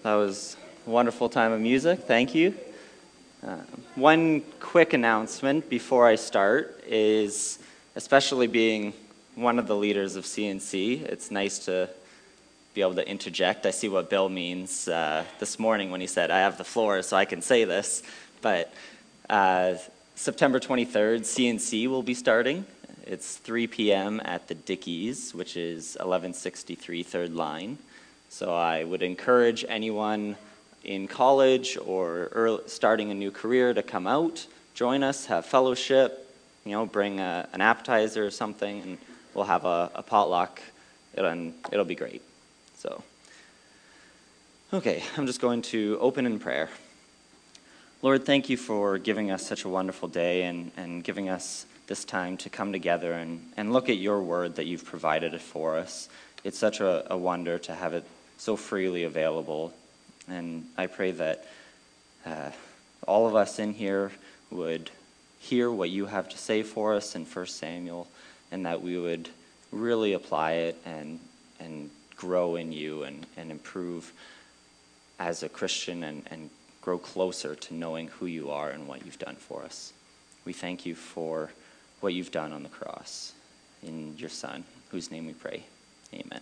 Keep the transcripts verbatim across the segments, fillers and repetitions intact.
That was a wonderful time of music. Thank you. Uh, one quick announcement before I start is, especially being one of the leaders of C N C, it's nice to be able to interject. I see what Bill means uh, this morning when he said, I have the floor so I can say this. But uh, September twenty-third, C N C will be starting. It's three p.m. at the Dickies, which is eleven sixty-three third Line. So I would encourage anyone in college or early, starting a new career to come out, join us, have fellowship, you know, bring a, an appetizer or something, and we'll have a, a potluck, and it'll be great. So, okay, I'm just going to open in prayer. Lord, thank you for giving us such a wonderful day and, and giving us this time to come together and, and look at your word that you've provided for us. It's such a, a wonder to have it so freely available. And I pray that uh, all of us in here would hear what you have to say for us in First Samuel, and that we would really apply it and and grow in you and, and improve as a Christian and, and grow closer to knowing who you are and what you've done for us. We thank you for what you've done on the cross in your Son, whose name we pray. Amen.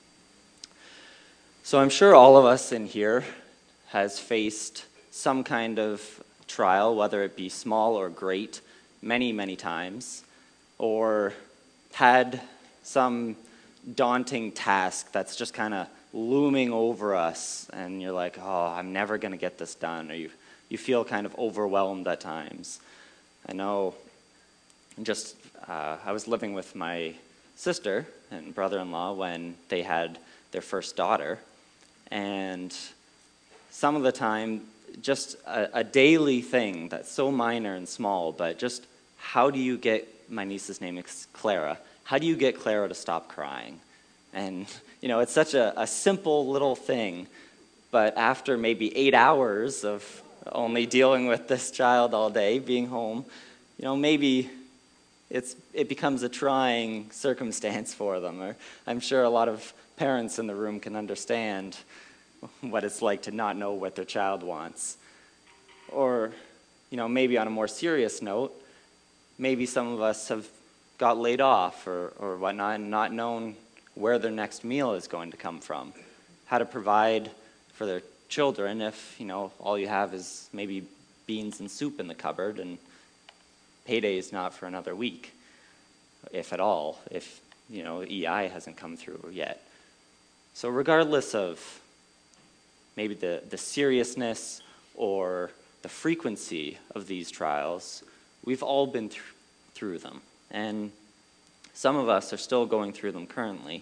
So I'm sure all of us in here has faced some kind of trial, whether it be small or great, many, many times, or had some daunting task that's just kind of looming over us, and you're like, oh, I'm never going to get this done, or you, you feel kind of overwhelmed at times. I know just, uh, I was living with my sister and brother-in-law when they had their first daughter, and some of the time, just a, a daily thing that's so minor and small, but just how do you get, my niece's name is Clara, how do you get Clara to stop crying? And, you know, it's such a, a simple little thing, but after maybe eight hours of only dealing with this child all day, being home, you know, maybe it's it becomes a trying circumstance for them. Or I'm sure a lot of parents in the room can understand what it's like to not know what their child wants. Or, you know, maybe on a more serious note, maybe some of us have got laid off or, or whatnot and not known where their next meal is going to come from, how to provide for their children if, you know, all you have is maybe beans and soup in the cupboard and payday is not for another week, if at all, if, you know, E I hasn't come through yet. So regardless of maybe the, the seriousness or the frequency of these trials, we've all been th- through them. And some of us are still going through them currently.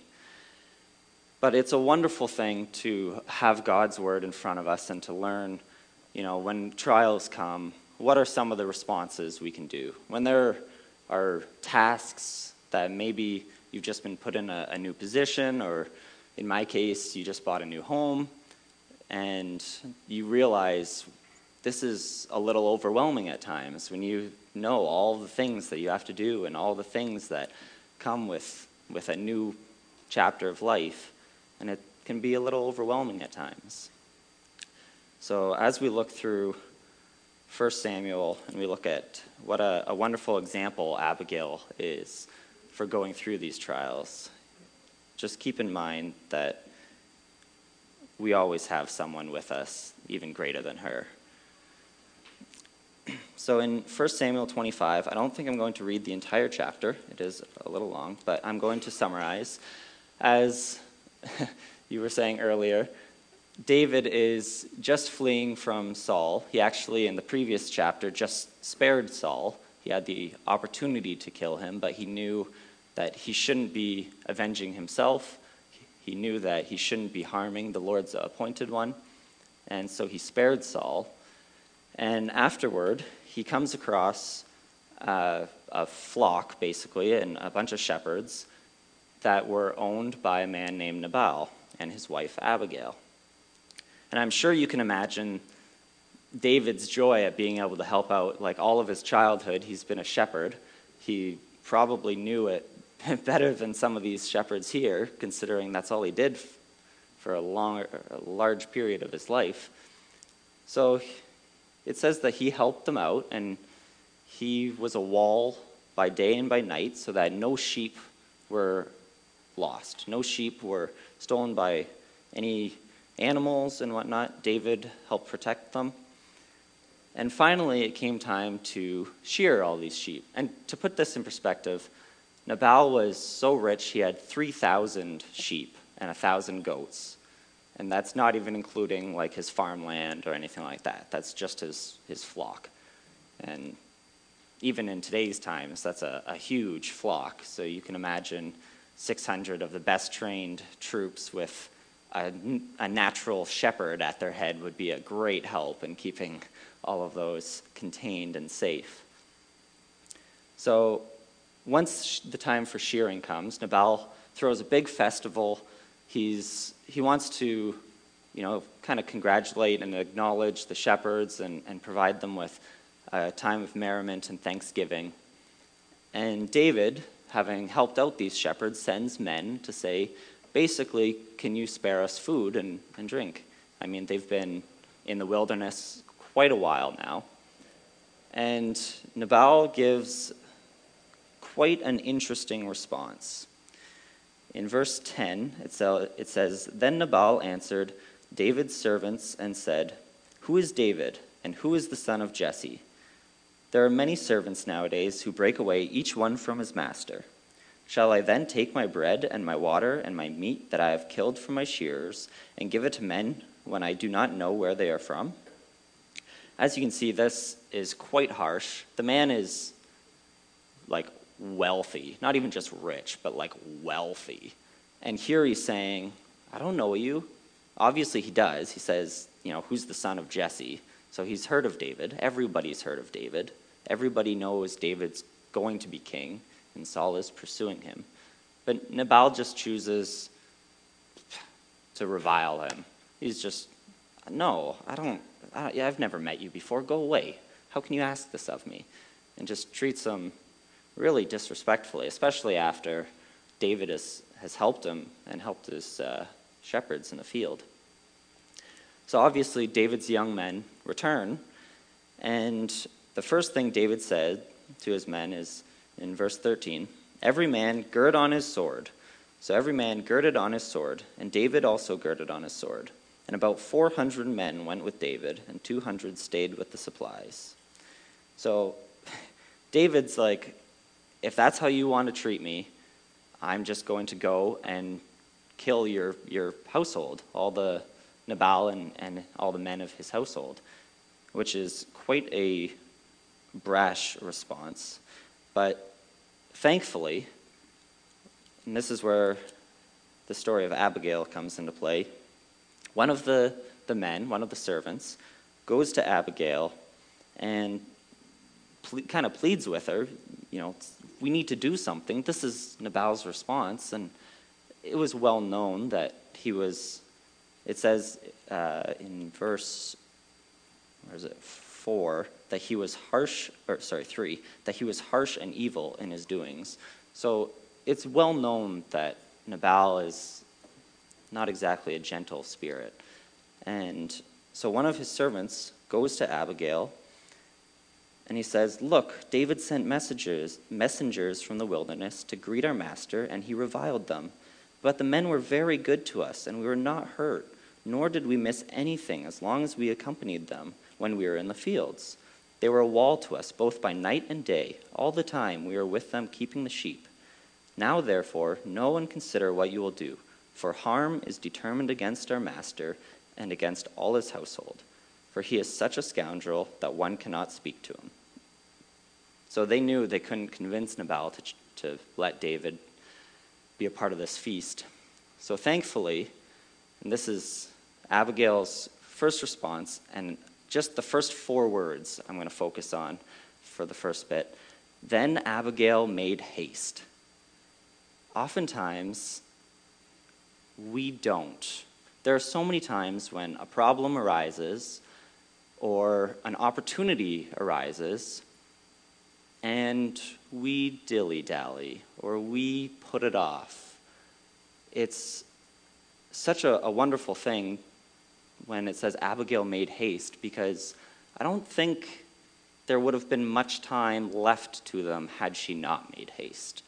But it's a wonderful thing to have God's word in front of us and to learn, you know, when trials come, what are some of the responses we can do? When there are tasks that maybe you've just been put in a, a new position, or in my case, you just bought a new home, and you realize this is a little overwhelming at times when you know all the things that you have to do and all the things that come with, with a new chapter of life, and it can be a little overwhelming at times. So as we look through First Samuel and we look at what a, a wonderful example Abigail is for going through these trials, just keep in mind that we always have someone with us even greater than her. So in First Samuel twenty-five, I don't think I'm going to read the entire chapter. It is a little long, but I'm going to summarize. As you were saying earlier, David is just fleeing from Saul. He actually, in the previous chapter, just spared Saul. He had the opportunity to kill him, but he knew that he shouldn't be avenging himself. He knew that he shouldn't be harming the Lord's appointed one, and so he spared Saul. And afterward, he comes across uh, a flock, basically, and a bunch of shepherds that were owned by a man named Nabal and his wife Abigail. And I'm sure you can imagine David's joy at being able to help out. Like all of his childhood, he's been a shepherd. He probably knew it better than some of these shepherds here, considering that's all he did f- for a long, a large period of his life. So it says that he helped them out, and he was a wall by day and by night so that no sheep were lost. No sheep were stolen by any animals and whatnot. David helped protect them. And finally, it came time to shear all these sheep. And to put this in perspective, Nabal was so rich, he had three thousand sheep and one thousand goats. And that's not even including like his farmland or anything like that. That's just his, his flock. And even in today's times, that's a, a huge flock. So you can imagine six hundred of the best trained troops with a, a natural shepherd at their head would be a great help in keeping all of those contained and safe. So once the time for shearing comes, Nabal throws a big festival. He's, he wants to, you know, kind of congratulate and acknowledge the shepherds and, and provide them with a time of merriment and thanksgiving. And David, having helped out these shepherds, sends men to say, basically, can you spare us food and, and drink? I mean, they've been in the wilderness quite a while now. And Nabal gives quite an interesting response. In verse ten, it says, Then Nabal answered David's servants and said, Who is David, and who is the son of Jesse? There are many servants nowadays who break away each one from his master. Shall I then take my bread and my water and my meat that I have killed from my shearers and give it to men when I do not know where they are from? As you can see, this is quite harsh. The man is like wealthy, not even just rich, but like wealthy. And here he's saying, I don't know you. Obviously he does. He says, you know, who's the son of Jesse? So he's heard of David. Everybody's heard of David. Everybody knows David's going to be king, and Saul is pursuing him. But Nabal just chooses to revile him. He's just, no, I don't, I, I've never met you before. Go away. How can you ask this of me? And just treats him really disrespectfully, especially after David has, has helped him and helped his uh, shepherds in the field. So obviously David's young men return, and the first thing David said to his men is in verse thirteen, Every man gird on his sword. So every man girded on his sword, and David also girded on his sword. And about four hundred men went with David, and two hundred stayed with the supplies. So David's like, if that's how you want to treat me, I'm just going to go and kill your, your household, all the Nabal and, and all the men of his household, which is quite a brash response. But thankfully, and this is where the story of Abigail comes into play, one of the, the men, one of the servants, goes to Abigail and ple- kind of pleads with her, you know, we need to do something. This is Nabal's response, and it was well known that he was, it says uh, in verse, where is it, four, that he was harsh, or sorry, three, that he was harsh and evil in his doings. So it's well known that Nabal is not exactly a gentle spirit. And so one of his servants goes to Abigail, and he says, Look, David sent messengers, messengers from the wilderness to greet our master, and he reviled them. But the men were very good to us, and we were not hurt, nor did we miss anything as long as we accompanied them when we were in the fields. They were a wall to us, both by night and day. All the time we were with them keeping the sheep. Now, therefore, know and consider what you will do, for harm is determined against our master and against all his household, for he is such a scoundrel that one cannot speak to him. So they knew they couldn't convince Nabal to, to let David be a part of this feast. So thankfully, and this is Abigail's first response, and just the first four words I'm going to focus on for the first bit. Then Abigail made haste. Oftentimes, we don't. There are so many times when a problem arises or an opportunity arises, and we dilly-dally, or we put it off. It's such a, a wonderful thing when it says Abigail made haste, because I don't think there would have been much time left to them had she not made haste.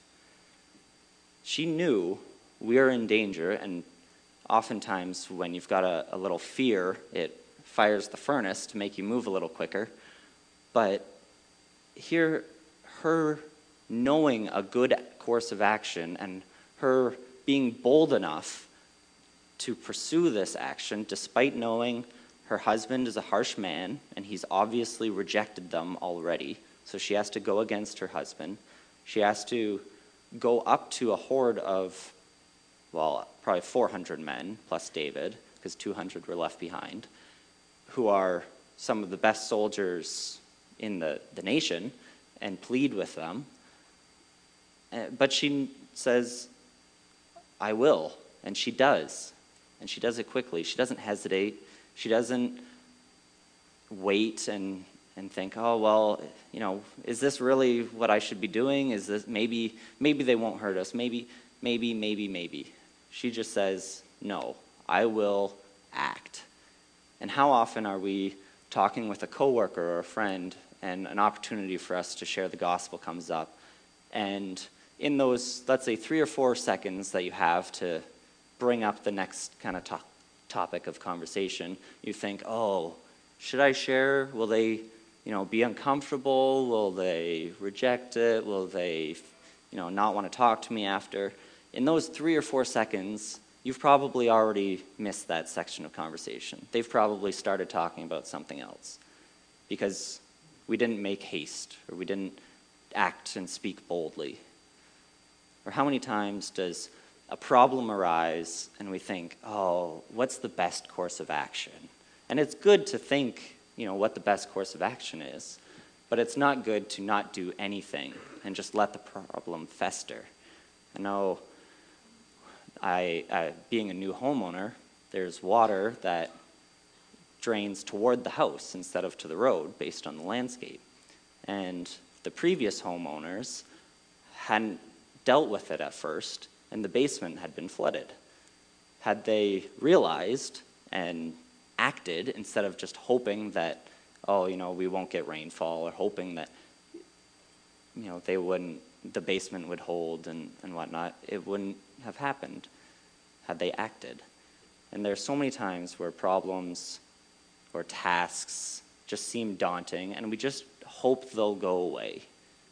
She knew we are in danger, and oftentimes when you've got a, a little fear, it fires the furnace to make you move a little quicker. But here, her knowing a good course of action and her being bold enough to pursue this action, despite knowing her husband is a harsh man and he's obviously rejected them already, so she has to go against her husband. She has to go up to a horde of, well, probably four hundred men, plus David, because two hundred were left behind, who are some of the best soldiers in the, the nation, and plead with them. But she says, I will, and she does. And she does it quickly. She doesn't hesitate. She doesn't wait and and think, oh, well, you know, is this really what I should be doing? Is this, maybe, maybe they won't hurt us. Maybe, maybe, maybe, maybe. She just says, no, I will act. And how often are we talking with a coworker or a friend and an opportunity for us to share the gospel comes up, and in those, let's say, three or four seconds that you have to bring up the next kind of to- topic of conversation, you think, oh, should I share? Will they, you know, be uncomfortable? Will they reject it? Will they, you know, not want to talk to me after? In those three or four seconds, you've probably already missed that section of conversation. They've probably started talking about something else because we didn't make haste, or we didn't act and speak boldly. Or how many times does a problem arise and we think, oh, what's the best course of action? And it's good to think, you know, what the best course of action is, but it's not good to not do anything and just let the problem fester. I know I, I being a new homeowner, there's water that drains toward the house instead of to the road based on the landscape. And the previous homeowners hadn't dealt with it at first, and the basement had been flooded. Had they realized and acted instead of just hoping that, oh, you know, we won't get rainfall, or hoping that, you know, they wouldn't, the basement would hold and, and whatnot, it wouldn't have happened had they acted. And there's so many times where problems or tasks just seem daunting, and we just hope they'll go away.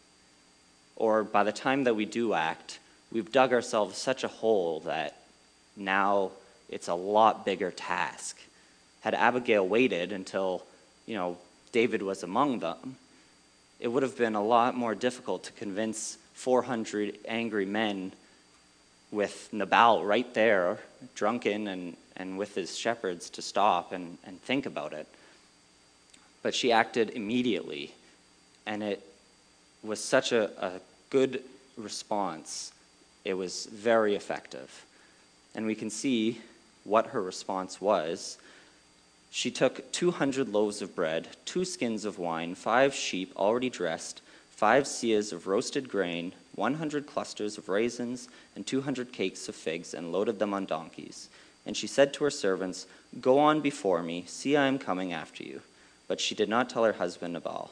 Or by the time that we do act, we've dug ourselves such a hole that now it's a lot bigger task. Had Abigail waited until, you know, David was among them, it would have been a lot more difficult to convince four hundred angry men with Nabal right there, drunken and, and with his shepherds, to stop and, and think about it. But she acted immediately, and it was such a, a good response. It was very effective. And we can see what her response was. She took two hundred loaves of bread, two skins of wine, five sheep already dressed, five seahs of roasted grain, one hundred clusters of raisins, and two hundred cakes of figs, and loaded them on donkeys. And she said to her servants, "Go on before me, see I am coming after you." But she did not tell her husband Nabal.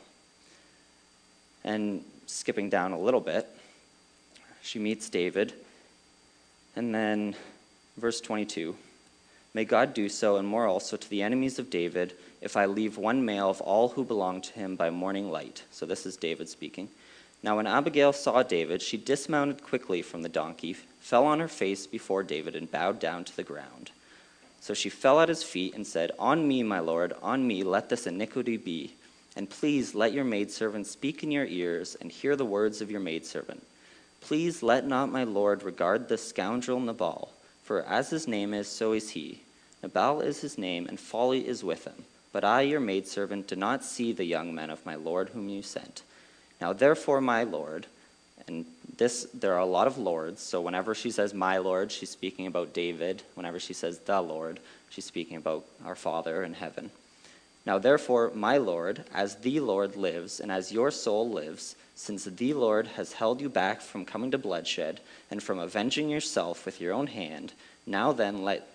And skipping down a little bit, she meets David. And then verse twenty-two, "May God do so and more also to the enemies of David, if I leave one male of all who belong to him by morning light." So this is David speaking. "Now when Abigail saw David, she dismounted quickly from the donkey, fell on her face before David, and bowed down to the ground. So she fell at his feet and said, 'On me, my lord, on me let this iniquity be. And please let your maidservant speak in your ears, and hear the words of your maidservant. Please let not my lord regard this scoundrel Nabal, for as his name is, so is he. Nabal is his name, and folly is with him. But I, your maidservant, did not see the young men of my lord whom you sent. Now therefore, my lord,'" and this, there are a lot of lords, so whenever she says my lord, she's speaking about David. Whenever she says the Lord, she's speaking about our Father in heaven. "Now therefore, my lord, as the Lord lives, and as your soul lives, since the Lord has held you back from coming to bloodshed, and from avenging yourself with your own hand, now then let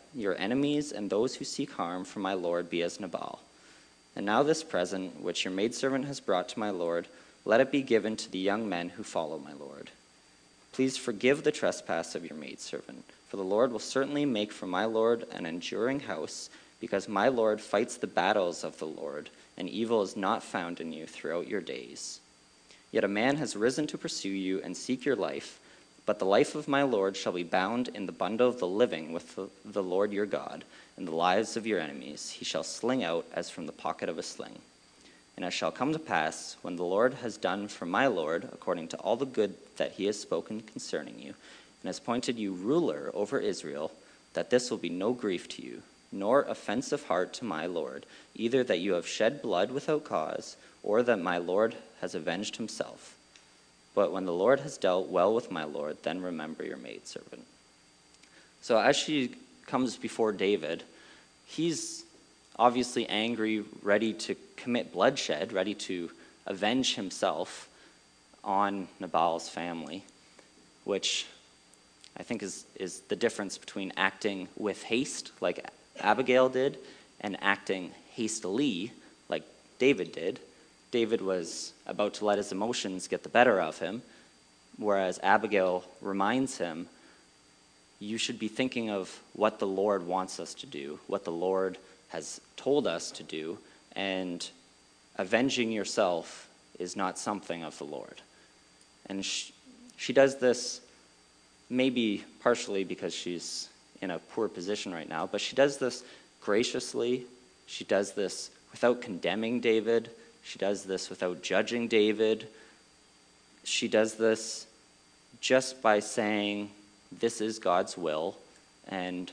your enemies and those who seek harm for my lord be as Nabal. And now this present, which your maidservant has brought to my lord, let it be given to the young men who follow my lord. Please forgive the trespass of your maidservant, for the Lord will certainly make for my lord an enduring house, because my lord fights the battles of the Lord, and evil is not found in you throughout your days. Yet a man has risen to pursue you and seek your life, but the life of my lord shall be bound in the bundle of the living with the, the Lord your God, and the lives of your enemies he shall sling out as from the pocket of a sling. And it shall come to pass, when the Lord has done for my lord according to all the good that he has spoken concerning you, and has appointed you ruler over Israel, that this will be no grief to you, nor offense of heart to my lord, either that you have shed blood without cause, or that my lord has avenged himself. But when the Lord has dealt well with my lord, then remember your maidservant. So as she comes before David, he's obviously angry, ready to commit bloodshed, ready to avenge himself on Nabal's family, which I think is, is the difference between acting with haste, like Abigail did, and acting hastily, like David did. David was about to let his emotions get the better of him, whereas Abigail reminds him, you should be thinking of what the Lord wants us to do, what the Lord has told us to do, and avenging yourself is not something of the Lord. And she, she does this maybe partially because she's in a poor position right now, but she does this graciously. She does this without condemning David. She does this without judging David. She does this just by saying, this is God's will, and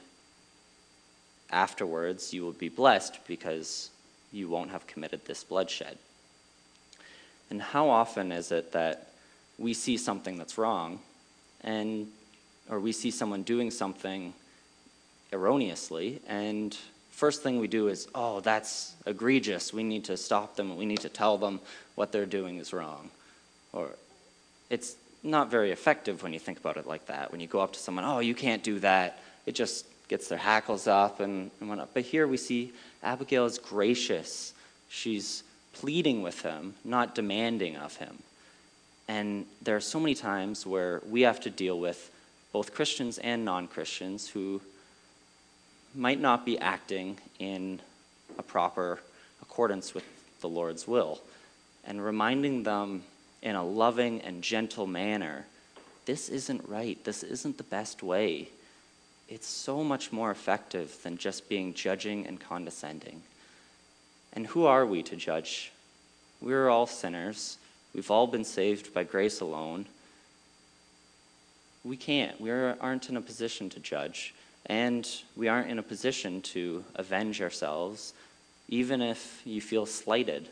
afterwards you will be blessed because you won't have committed this bloodshed. And how often is it that we see something that's wrong, and or we see someone doing something erroneously, and first thing we do is, oh, that's egregious. We need to stop them. We need to tell them what they're doing is wrong. Or it's not very effective when you think about it like that. When you go up to someone, oh, you can't do that. It just gets their hackles up and, and whatnot. But here we see Abigail is gracious. She's pleading with him, not demanding of him. And there are so many times where we have to deal with both Christians and non-Christians who might not be acting in a proper accordance with the Lord's will, and reminding them in a loving and gentle manner, this isn't right, this isn't the best way. It's so much more effective than just being judging and condescending. And who are we to judge? We're all sinners. We've all been saved by grace alone. We can't. We aren't in a position to judge. And we aren't in a position to avenge ourselves, even if you feel slighted.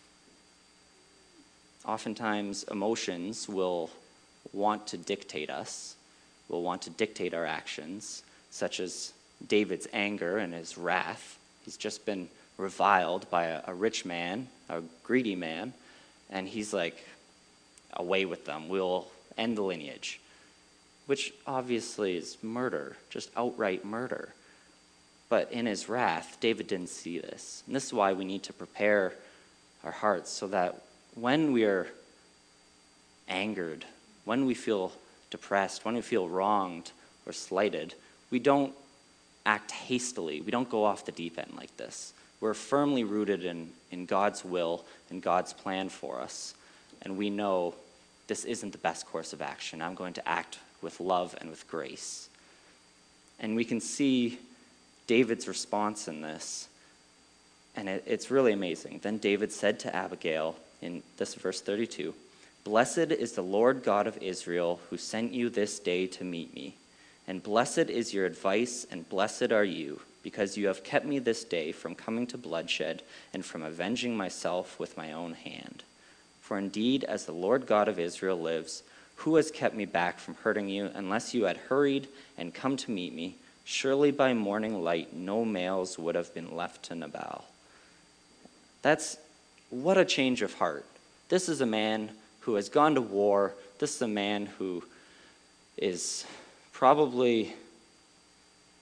Oftentimes, emotions will want to dictate us, will want to dictate our actions, such as David's anger and his wrath. He's just been reviled by a, a rich man, a greedy man, and he's like, away with them, we'll end the lineage. Which obviously is murder, just outright murder. But in his wrath, David didn't see this. And this is why we need to prepare our hearts so that when we are angered, when we feel depressed, when we feel wronged or slighted, we don't act hastily. We don't go off the deep end like this. We're firmly rooted in, in God's will and God's plan for us. And we know this isn't the best course of action. I'm going to act with love and with grace. And we can see David's response in this, and it, it's really amazing. Then David said to Abigail in this verse thirty-two, "Blessed is the Lord God of Israel who sent you this day to meet me. And blessed is your advice, and blessed are you, because you have kept me this day from coming to bloodshed and from avenging myself with my own hand. For indeed, as the Lord God of Israel lives, who has kept me back from hurting you, unless you had hurried and come to meet me? Surely by morning light no males would have been left to Nabal." That's, what a change of heart. This is a man who has gone to war. This is a man who is probably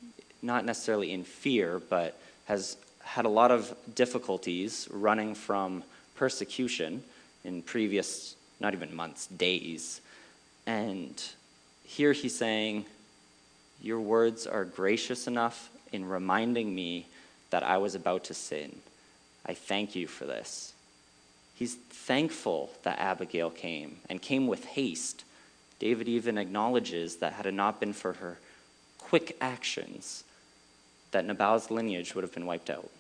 not necessarily in fear, but has had a lot of difficulties running from persecution in previous, not even months, days. And here he's saying, your words are gracious enough in reminding me that I was about to sin. I thank you for this. He's thankful that Abigail came, and came with haste. David even acknowledges that had it not been for her quick actions, that Nabal's lineage would have been wiped out.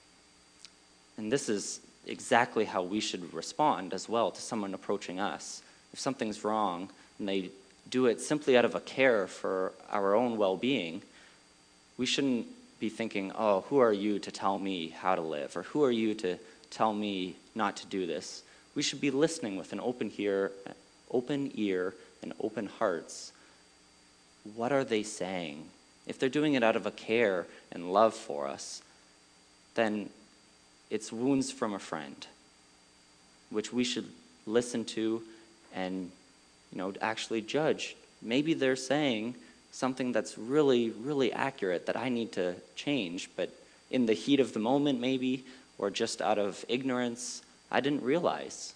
And this is exactly how we should respond as well to someone approaching us. If something's wrong and they do it simply out of a care for our own well-being, we shouldn't be thinking, oh, who are you to tell me how to live? Or who are you to tell me not to do this? We should be listening with an open ear, open ear and open hearts. What are they saying? If they're doing it out of a care and love for us, then it's wounds from a friend, which we should listen to and, you know, actually judge. Maybe they're saying something that's really, really accurate that I need to change, but in the heat of the moment maybe, or just out of ignorance, I didn't realize.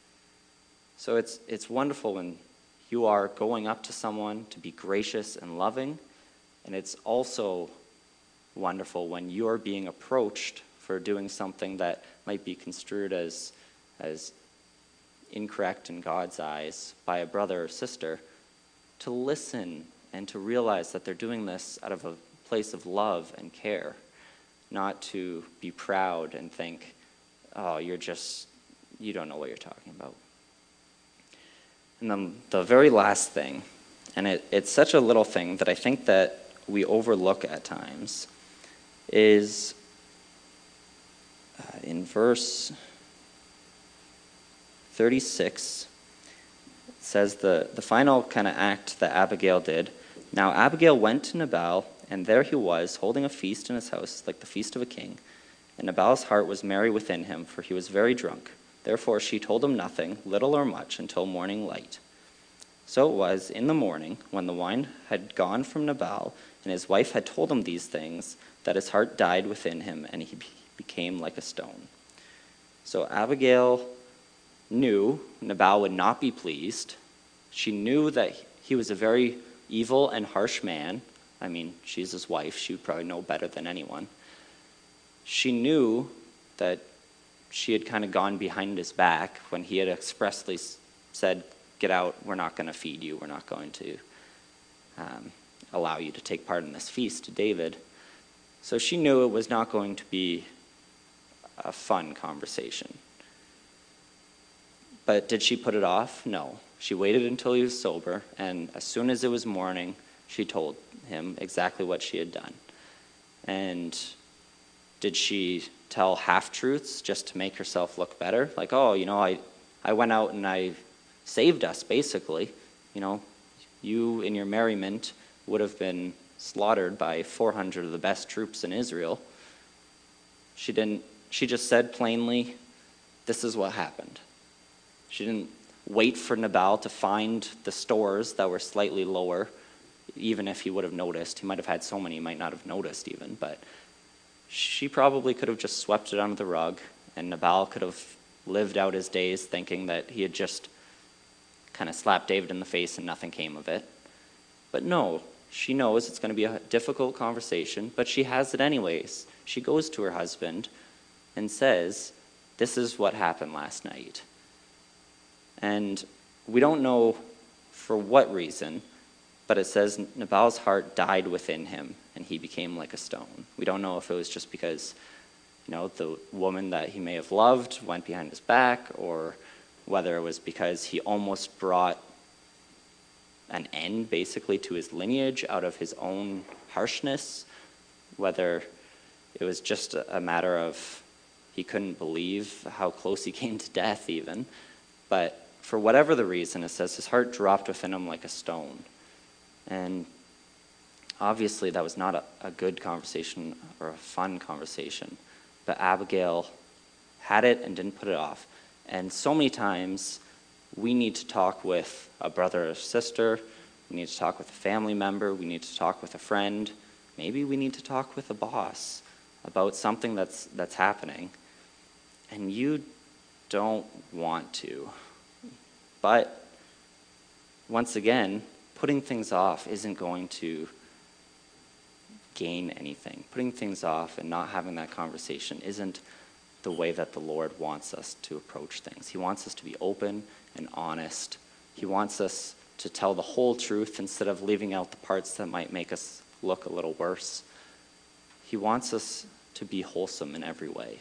So it's, it's wonderful when you are going up to someone to be gracious and loving, and it's also wonderful when you're being approached for doing something that might be construed as, as incorrect in God's eyes by a brother or sister, to listen and to realize that they're doing this out of a place of love and care, not to be proud and think, oh, you're just, you don't know what you're talking about. And then the very last thing, and it, it's such a little thing that I think that we overlook at times, is uh, in verse thirty-six, it says the, the final kind of act that Abigail did. Now Abigail went to Nabal, and there he was, holding a feast in his house, like the feast of a king. And Nabal's heart was merry within him, for he was very drunk. Therefore she told him nothing, little or much, until morning light. So it was in the morning, when the wine had gone from Nabal, and his wife had told him these things, that his heart died within him, and he became like a stone. So Abigail knew Nabal would not be pleased. She knew that he was a very evil and harsh man. I mean, she's his wife. She would probably know better than anyone. She knew that she had kind of gone behind his back when he had expressly said, get out, we're not going to feed you, we're not going to um, allow you to take part in this feast to David. So she knew it was not going to be a fun conversation. But did she put it off? No. She waited until he was sober, and as soon as it was morning, she told him exactly what she had done. And did she tell half-truths just to make herself look better? Like, oh, you know, I, I went out and I saved us, basically. You know, you in your merriment would have been slaughtered by four hundred of the best troops in Israel. She didn't, she just said plainly, this is what happened. She didn't wait for Nabal to find the stores that were slightly lower, even if he would have noticed. He might have had so many he might not have noticed even, but she probably could have just swept it under the rug, and Nabal could have lived out his days thinking that he had just kind of slapped David in the face and nothing came of it. But no, she knows it's going to be a difficult conversation, but she has it anyways. She goes to her husband and says, this is what happened last night. And we don't know for what reason, but it says Nabal's heart died within him, and he became like a stone. We don't know if it was just because, you know, the woman that he may have loved went behind his back, or whether it was because he almost brought an end, basically, to his lineage out of his own harshness, whether it was just a matter of he couldn't believe how close he came to death even. But for whatever the reason, it says his heart dropped within him like a stone. And obviously that was not a, a good conversation or a fun conversation, but Abigail had it and didn't put it off. And so many times we need to talk with a brother or sister, we need to talk with a family member, we need to talk with a friend, Maybe we need to talk with a boss about something that's that's happening, and you don't want to. But once again, putting things off isn't going to gain anything. Putting things off and not having that conversation isn't the way that the Lord wants us to approach things. He wants us to be open and honest. He wants us to tell the whole truth instead of leaving out the parts that might make us look a little worse. He wants us to be wholesome in every way.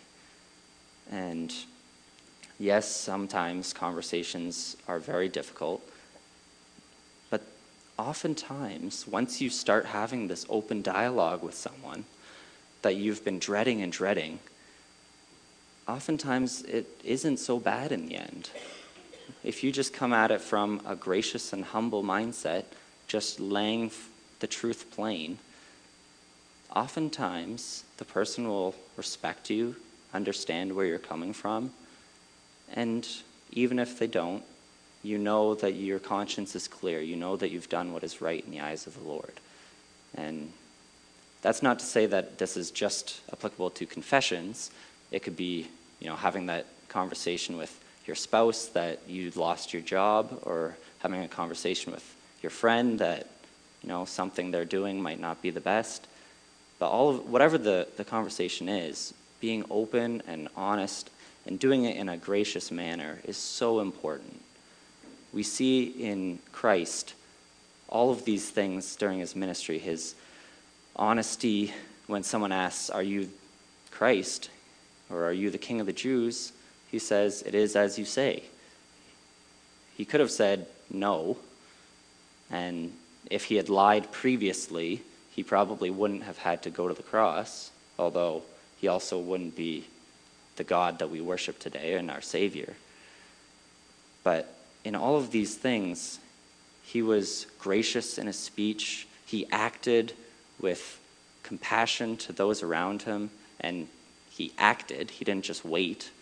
And yes, sometimes conversations are very difficult, but oftentimes, once you start having this open dialogue with someone that you've been dreading and dreading, oftentimes it isn't so bad in the end. If you just come at it from a gracious and humble mindset, just laying the truth plain, oftentimes the person will respect you, understand where you're coming from, and even if they don't, you know that your conscience is clear. You know that you've done what is right in the eyes of the Lord. And that's not to say that this is just applicable to confessions. It could be, you know, having that conversation with your spouse that you lost your job, or having a conversation with your friend that, you know, something they're doing might not be the best. But all of, whatever the, the conversation is, being open and honest and doing it in a gracious manner is so important. We see in Christ all of these things during his ministry. His honesty when someone asks, "Are you Christ?" or "Are you the King of the Jews?" He says, "It is as you say." He could have said no, and if he had lied previously, he probably wouldn't have had to go to the cross, although he also wouldn't be the God that we worship today and our Savior. But in all of these things, he was gracious in his speech. He acted with compassion to those around him, and he acted. He didn't just wait.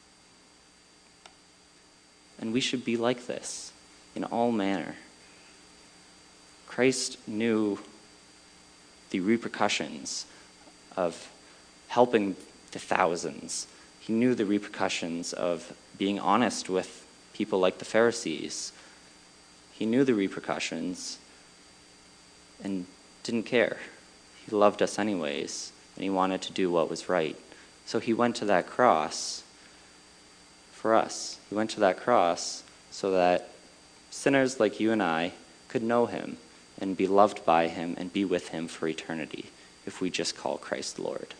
And we should be like this in all manner. Christ knew the repercussions of helping the thousands. He knew the repercussions of being honest with people like the Pharisees. He knew the repercussions and didn't care. He loved us anyways, and he wanted to do what was right. So he went to that cross for us. He went to that cross so that sinners like you and I could know him and be loved by him and be with him for eternity if we just call Christ Lord.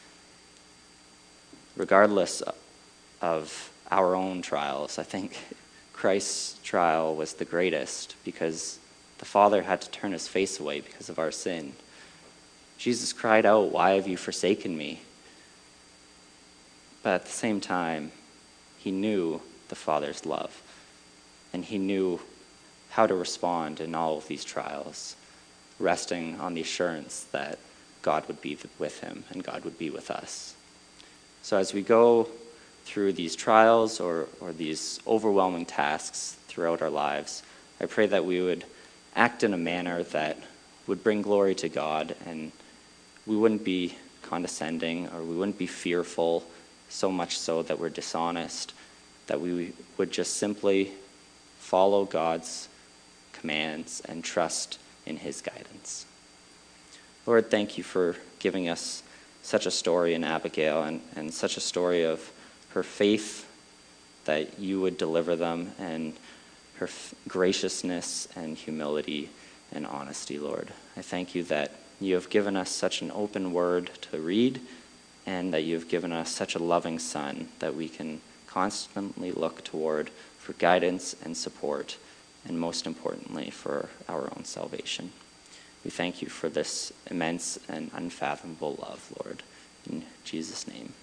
Regardless of our own trials, I think Christ's trial was the greatest because the Father had to turn his face away because of our sin. Jesus cried out, "Why have you forsaken me?" But at the same time, he knew the Father's love, and he knew how to respond in all of these trials, resting on the assurance that God would be with him and God would be with us. So as we go through these trials or, or these overwhelming tasks throughout our lives, I pray that we would act in a manner that would bring glory to God, and we wouldn't be condescending or we wouldn't be fearful, so much so that we're dishonest, that we would just simply follow God's commands and trust in his guidance. Lord, thank you for giving us such a story in Abigail and, and such a story of her faith that you would deliver them, and her f- graciousness and humility and honesty, Lord. I thank you that you have given us such an open word to read, and that you have given us such a loving Son that we can constantly look toward for guidance and support, and most importantly, for our own salvation. We thank you for this immense and unfathomable love, Lord. In Jesus' name.